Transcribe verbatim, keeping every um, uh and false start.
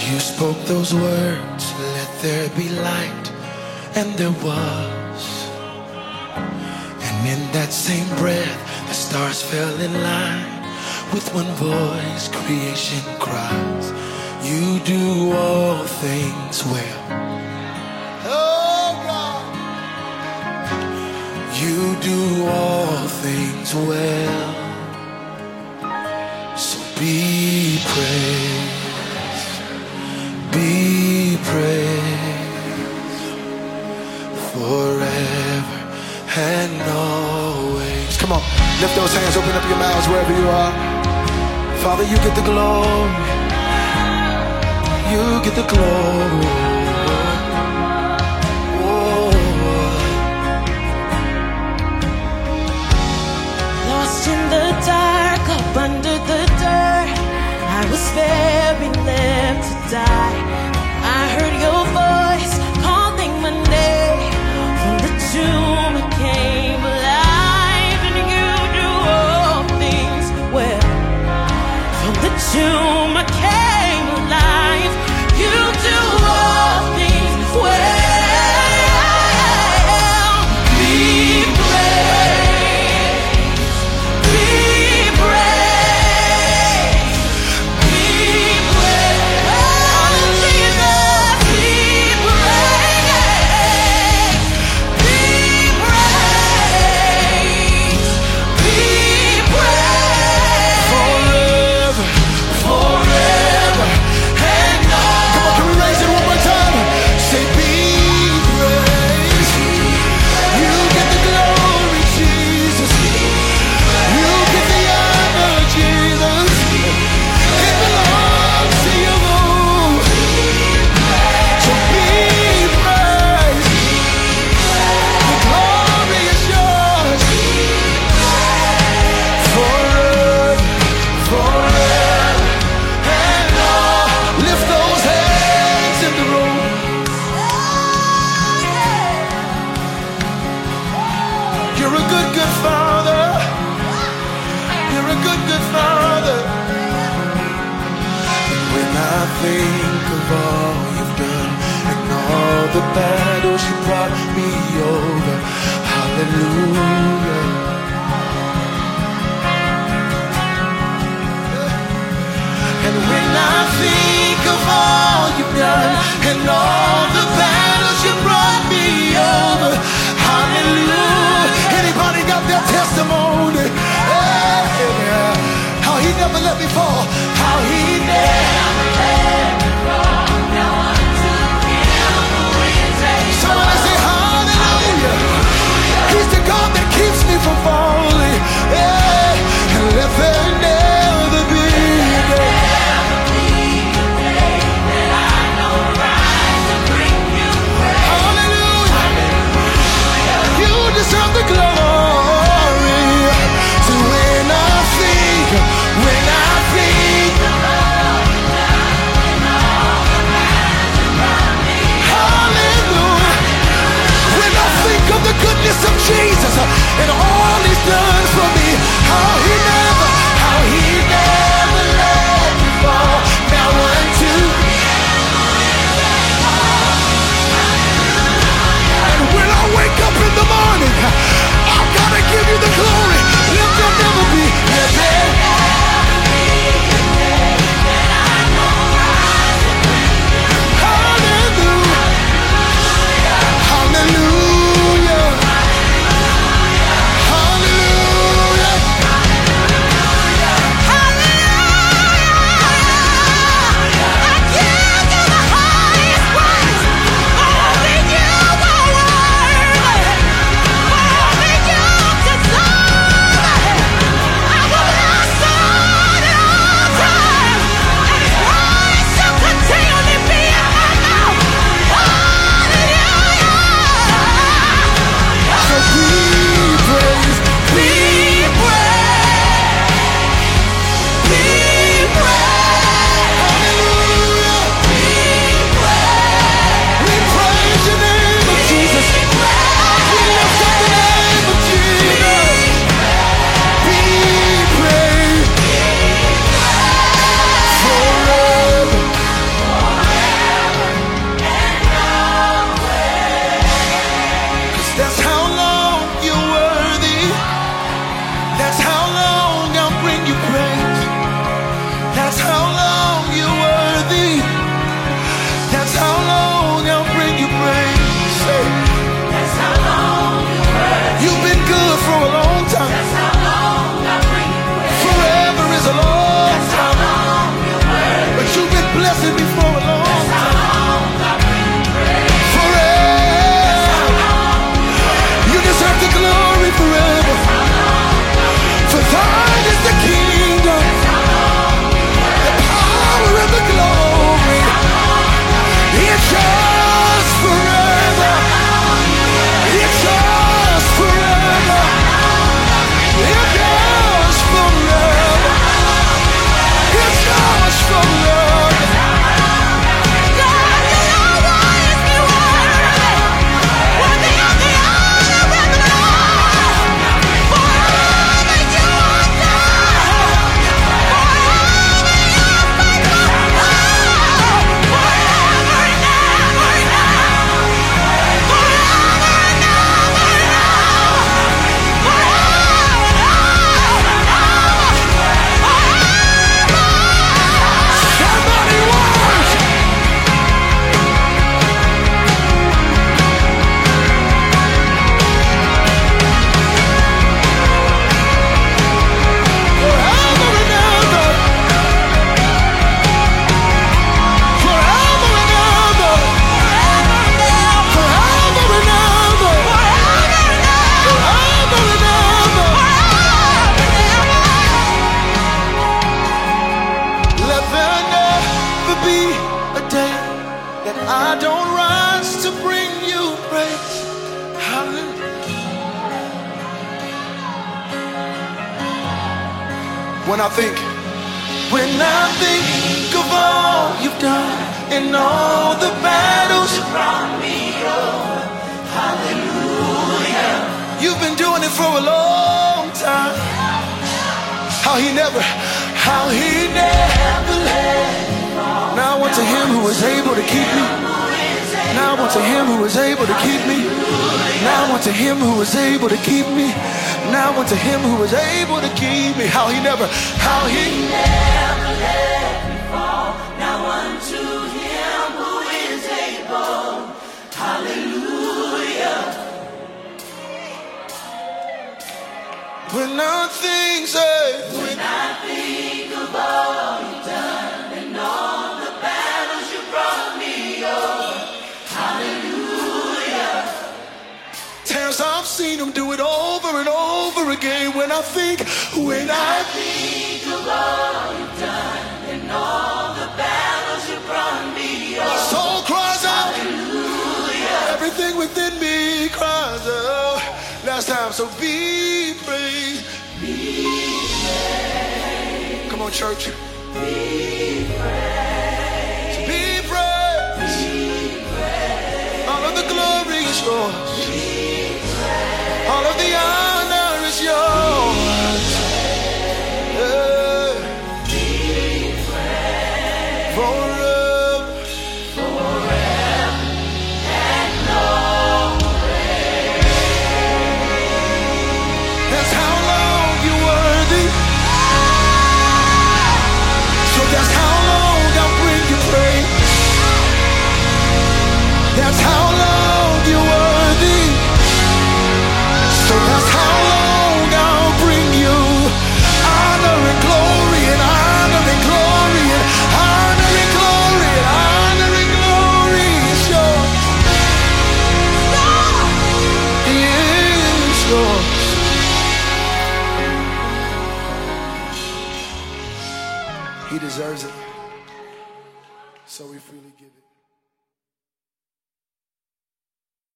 You spoke those words, let there be light, and there was. And in that same breath, the stars fell in line. With one voice, creation cries, you do all things well. Oh God, you do all things well. So be praised, be praised forever and always. Come on, lift those hands, open up your mouths wherever you are. Father, you get the glory. You get the glory. Oh. Lost in the dark, up under the dirt, I was very left to die. I heard your voice calling my name. From the tomb I came alive, and you do all things well. From the tomb I came alive, you do all things well. Be praised, be praised, be praised. Oh Jesus, be praised, be praised, be praised. Forever, forever and all. Come on, can we raise it one more time? Say be praised. You get the glory, Jesus. You get the honor, Jesus. It belongs to you. So be praised. The glory is yours. Forever, forever and all. Lift those hands in the room. You're a good, good Father. You're a good, good Father. And when I think of all you've done and all the battles you brought me over, hallelujah. And when I think of all you've done and all the battles you brought me over, hallelujah. Anybody got their testimony? Yeah. How he never let me fall. How he never let me fall. Now unto him who is able. Somebody say hallelujah. He's the God that keeps me from falling. Yeah. And let there never be a day. Hallelujah. You deserve the glory. So when I think, when I think, hallelujah. When I think of the goodness of Jesus and all he's When I think, when I think of all you've done and all the battles you brought me over, hallelujah. You've been doing it for a long time. How he never, how he never let me fall. Now unto him who is able to keep me. Now unto him who is able to keep me. Now unto him who is able to keep me. Now unto him who is able to keep me. How he never, how he never let me fall. Now unto him who is able. Hallelujah. When I think, say, when I think of all you've done and all the battles you brought me over. Hallelujah. Times I've seen him do it over and over again. When I think, when I think of all you've done and all the battles you brought me over. My soul cries out. Hallelujah. Everything within me cries out. Last time, so be praised. Be praised. Come on, church. Be praised. So be praised. Be praised. All of the glory is yours. Be praised. All of the honor is yours. Yeah. Be praised. Forever. Forever. And always. That's how long you're worthy. So that's how long I'll bring you praise. That's how long you're worthy. So that's how long I'll bring you honor and glory and honor and glory and honor and glory and honor and glory is yours. Is yours. He deserves it. So we freely give.